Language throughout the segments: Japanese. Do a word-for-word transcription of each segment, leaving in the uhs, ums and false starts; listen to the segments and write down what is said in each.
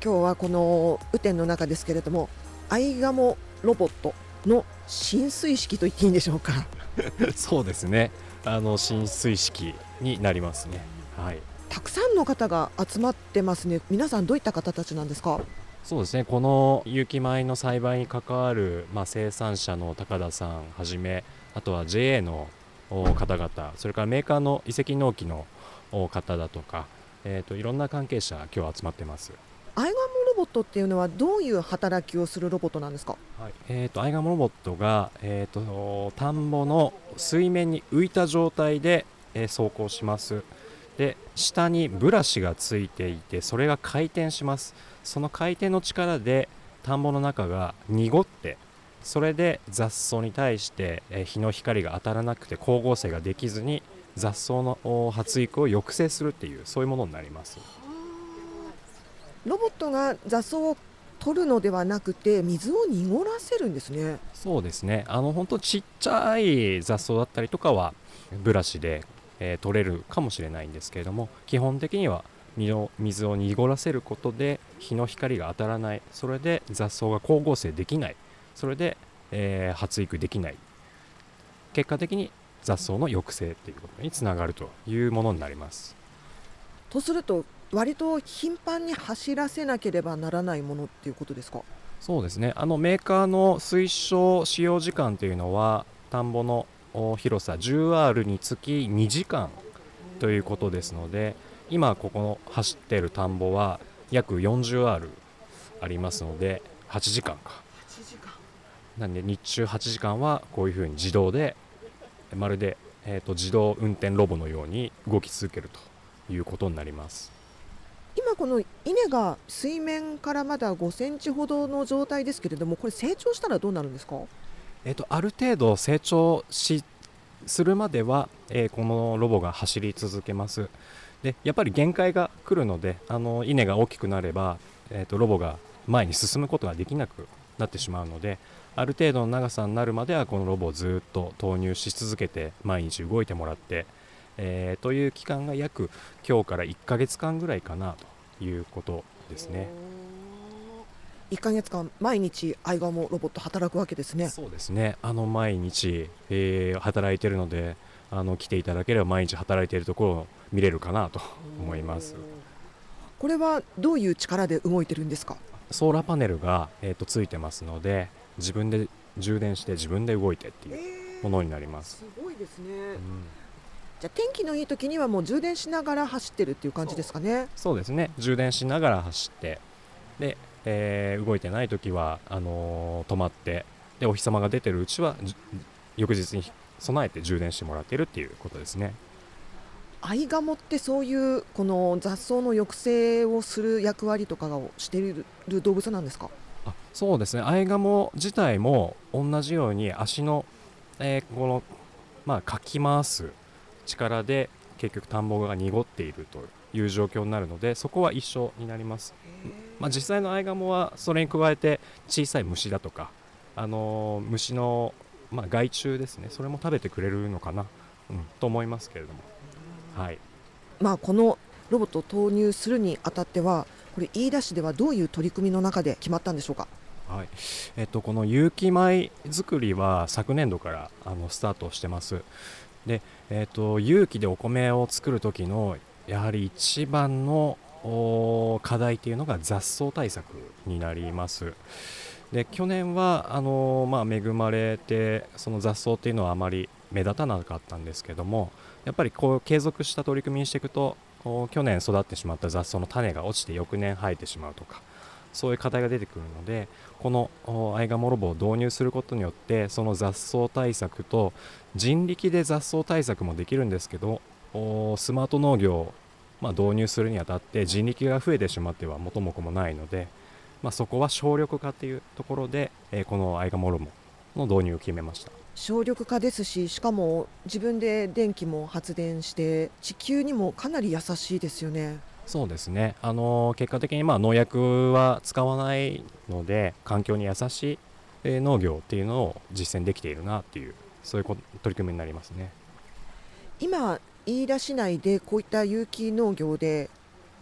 今日はこの雨天の中ですけれども、アイガモロボットの進水式と言っていいんでしょうか。 そうですね、あの浸水式になりますね。はい、 たくさんの方が集まってますね。皆さんどういった方たちなんですか？ そうですね、この有機米の栽培に関わる、まあ、生産者の高田さんはじめ、あとは ジェーエー の方々、それからメーカーの移籍農機の方だとか、えー、といろんな関係者今日集まってます。 アイガモロボットっていうのはどういう働きをするロボットなんですか？ はい、えー、とアイガモロボットが、えー、と田んぼの水面に浮いた状態で、えー走行します。で、下にブラシがついていて、それが回転します。その回転の力で田んぼの中が濁って、それで雑草に対して、えー日の光が当たらなくて光合成ができずに雑草のお発育を抑制するっていう、そういうものになります。 ロボットが雑草を取るのではなくて水を濁らせるんですね。 そうですね、あの本当ちっちゃい雑草だったりとかはブラシで、えー取れるかもしれないんですけれども、基本的には実を水を濁らせることで日の光が当たらない、それで雑草が光合成できない、それで、えー発育できない、結果的に雑草の抑制ということにつながるというものになります。 とすると割と頻繁に走らせなければならないものっていうことですか？ そうですね、あのメーカーの推奨使用時間というのは、田んぼのお広さ じゅうアール につきにじかんということですので、今ここの走っている田んぼは約 よんじゅうアール ありますのではちじかんか。 はちじかん。 なんで日中はちじかんはこういうふうに自動で、まるで、えーと自動運転ロボのように動き続けるということになります。 今この稲が水面からまだごセンチほどの状態ですけれども、これ成長したらどうなるんですか？ えーとある程度成長しするまでは、えーこのロボが走り続けます。で、やっぱり限界が来るので、あの稲が大きくなれば、えーとロボが前に進むことができなくなってしまうので、ある程度の長さになるまではこのロボをずっと投入し続けて毎日動いてもらって、えーという期間が約今日からいっかげつかんぐらいかなということですね。 いっかげつかん毎日アイガモロボット働くわけですね。 そうですね、あの毎日、えー働いているので、あの来ていただければ毎日働いているところを見れるかなと思います。 これはどういう力で動いてるんですか？ ソーラーパネルが、えーとついてますので、自分で充電して自分で動いてっていうものになります。 すごいですね。 うん、 じゃあ天気のいい時にはもう充電しながら走ってるっていう感じですかね。 そうですね、充電しながら走って、で、えー動いてない時はあのー止まって、でお日様が出てるうちはじ翌日に備えて充電してもらっているっていうことですね。 アイガモってそういうこの雑草の抑制をする役割とかをしている動物なんですか？ あ、そうですね、アイガモ自体も同じように足の、えーこの、まあ、かき回す力で結局田んぼが濁っているという状況になるので、そこは一緒になります。まあ、実際のアイガモはそれに加えて小さい虫だとか、あのー虫の、まあ、害虫ですね、それも食べてくれるのかな、うん、と思いますけれども、はい、 まあ、このロボットを投入するにあたっては、これ飯田市ではどういう取り組みの中で決まったんでしょうか？ はい、えっと、この有機米作りは昨年度からあのスタートしてます。で、えっと、有機でお米を作る時のやはり一番のお課題というのが雑草対策になります。で、去年はあの、まあ、恵まれてその雑草っていうのはあまり目立たなかったんですけども、やっぱりこう継続した取り組みにしていくと、お去年育ってしまった雑草の種が落ちて翌年生えてしまうとか、そういう課題が出てくるので、このおアイガモロボを導入することによって、その雑草対策と人力で雑草対策もできるんですけど、おスマート農業を、まあ、導入するにあたって人力が増えてしまっては元も子もないので、まあ、そこは省力化というところで、えーこのアイガモロボの導入を決めました。 省力化ですし、しかも自分で電気も発電して地球にもかなり優しいですよね。 そうですね、あのー結果的にまあ農薬は使わないので環境に優しい、えー農業っていうのを実践できているなっていう、そういうこ取り組みになりますね。 今飯田市内でこういった有機農業で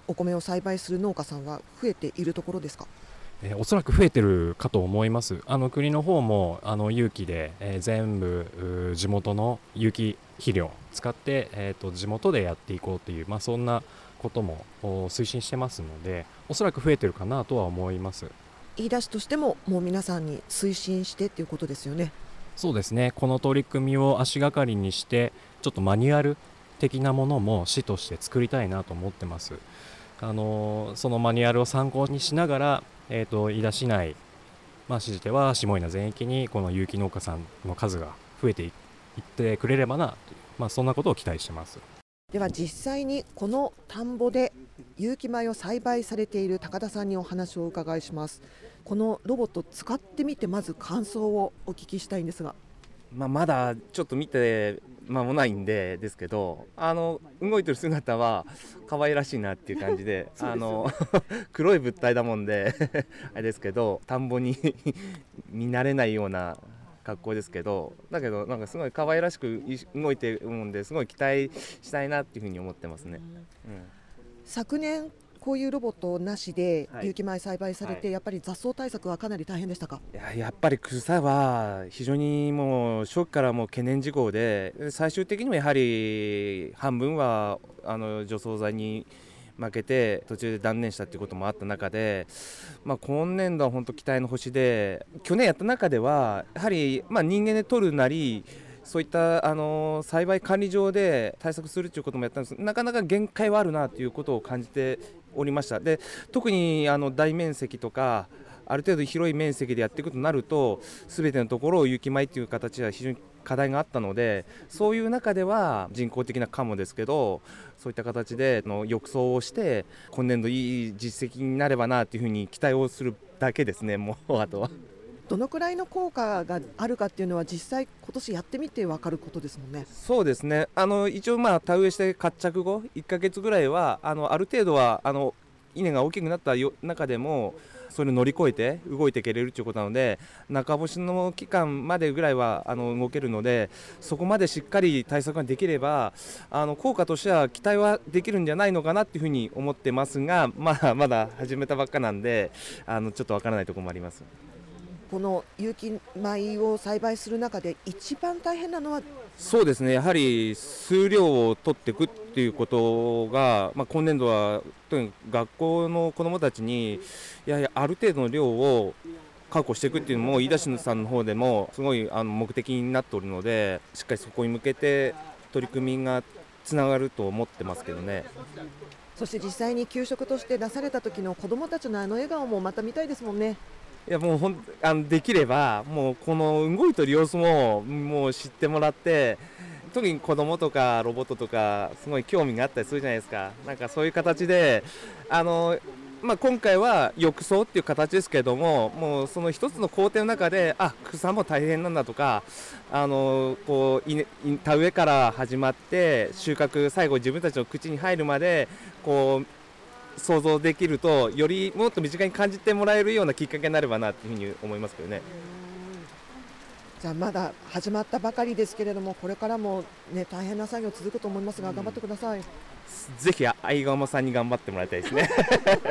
お米を栽培する農家さんは増えているところですか？ えーおそらく増えてるかと思います。あの国の方もあの有機で、えー全部うー地元の有機肥料を使って、えーと地元でやっていこうという、まあ、そんなこともお推進してますので、おそらく増えてるかなとは思います。 飯田市としてももう皆さんに推進してっていうことですよね。 そうですね、この取り組みを足がかりにしてちょっとマニュアル的なものも市として作りたいなと思ってます。あのそのマニュアルを参考にしながら、えーと飯田市内、まあ、市では下伊那全域にこの有機農家さんの数が増えていってくれればなという、まあ、そんなことを期待してます。 では実際にこの田んぼで有機米を栽培されている高田さんにお話をお伺いします。このロボット使ってみてまず感想をお聞きしたいんですが。 まあ、まだちょっと見て間もないんでですけど、あの動いてる姿は可愛らしいなっていう感じであの黒い物体だもんであれですけど、田んぼに見慣れないような格好ですけど、だけどなんかすごい可愛らしく動いてるもんで、すごい期待したいなっていうふうに思ってますね。うん、 昨年こういうロボットなしではい有機米栽培されて、 はいやっぱり雑草対策はかなり大変でしたか？ いややっぱり草は非常にもう初期からもう懸念事項で、最終的にもやはり半分はあの除草剤に負けて途中で断念したということもあった中で、まあ、今年度は本当期待の星で、去年やった中ではやはりまあ人間で取るなり、そういったあの栽培管理上で対策するということもやったんですが、なかなか限界はあるなということを感じておりました。で特にあの大面積とかある程度広い面積でやっていくとなると、全てのところを有機米という形は非常に課題があったので、そういう中では人工的なカモですけど、そういった形での抑草をして今年度いい実績になればなというふうに期待をするだけですね。もうあとはどのくらいの効果があるかっていうのは実際今年やってみて分かることですもんね。 そうですね、あの一応まあ田植えして活着後いっかげつぐらいはあのある程度はあの稲が大きくなったよ中でもそれを乗り越えて動いていけれるということなので、中干しの期間までぐらいはあの動けるので、そこまでしっかり対策ができればあの効果としては期待はできるんじゃないのかなというふうに思ってますが、まだまだ始めたばっかなんであのちょっとわからないところもあります。 この有機米を栽培する中で一番大変なのは？ そうですね、やはり数量を取っていくっていうことが、まあ、今年度は特に学校の子どもたちにやはりある程度の量を確保していくっていうのも飯田市さんの方でもすごいあの目的になっておるので、しっかりそこに向けて取り組みがつながると思ってますけどね。 そして実際に給食として出された時の子どもたちのあの笑顔もまた見たいですもんね。 いやもうほんあのできればもうこの動いてる様子ももう知ってもらって、特に子供とかロボットとかすごい興味があったりするじゃないですか。なんかそういう形であの、まあ、今回は抑草っていう形ですけれども、もうその一つの工程の中であ草も大変なんだとか、あのこうい田植えから始まって収穫最後自分たちの口に入るまでこう想像できると、よりもっと身近に感じてもらえるようなきっかけになればなというふうに思いますけどね。 じゃあまだ始まったばかりですけれども、これからも、ね、大変な作業続くと思いますが、頑張ってください。 ぜひ相鴨さんに頑張ってもらいたいですね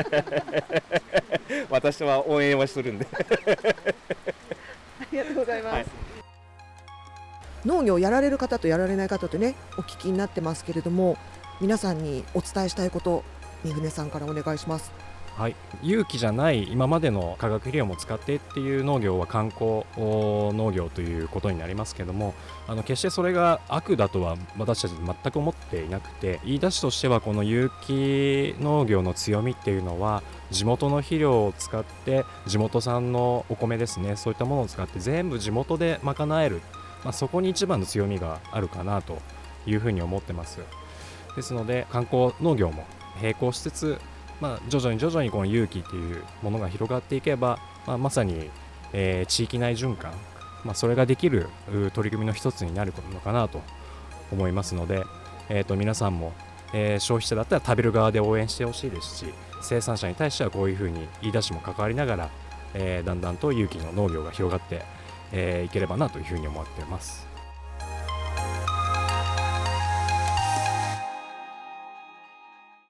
私は応援はするんでありがとうございます、 はい、 農業やられる方とやられない方とねお聞きになってますけれども、皆さんにお伝えしたいこと、三船さんからお願いします。 はい、有機じゃない今までの化学肥料も使ってっていう農業は観光農業ということになりますけども、あの決してそれが悪だとは私たち全く思っていなくて、飯田市としてはこの有機農業の強みっていうのは地元の肥料を使って地元産のお米ですね、そういったものを使って全部地元で賄える、まあ、そこに一番の強みがあるかなというふうに思ってます。ですので観光農業も並行しつつ、まあ、徐々に徐々にこの有機っていうものが広がっていけば、まあ、まさに、えー、地域内循環、まあ、それができる取り組みの一つになるのかなと思いますので、えー、と皆さんも、えー、消費者だったら食べる側で応援してほしいですし、生産者に対してはこういうふうに飯田市も関わりながら、えー、だんだんと有機の農業が広がって、えー、いければなというふうに思っています。